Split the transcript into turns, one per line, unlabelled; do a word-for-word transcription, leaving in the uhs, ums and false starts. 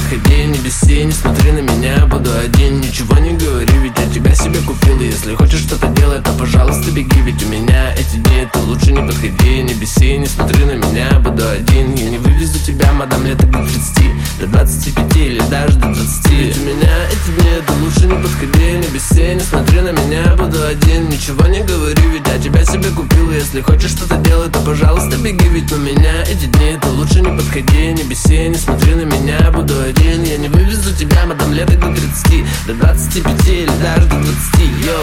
подходи, не беси, не смотри на меня, буду один. Ничего не говори, ведь я тебя себе купил. Если хочешь что-то делать, то пожалуйста беги, ведь у меня эти дни, ты лучше не подходи, не беси, не смотри на меня, буду один. Я не вывезу тебя, мадам, лет до тридцати, до двадцати пяти или даже до двадцати. Ведь у меня эти дни, ты лучше не подходи, не беси, не смотри на меня, буду один. Ничего не говори, ведь я тебя себе купил. Если хочешь что-то делать, то пожалуйста беги, ведь у меня эти дни, ты лучше не подходи, не беси, не смотри на меня, буду один. Я не вывезу тебя, мадам, лет до тридцати, до двадцати пяти или даже до двадцати. Йоу.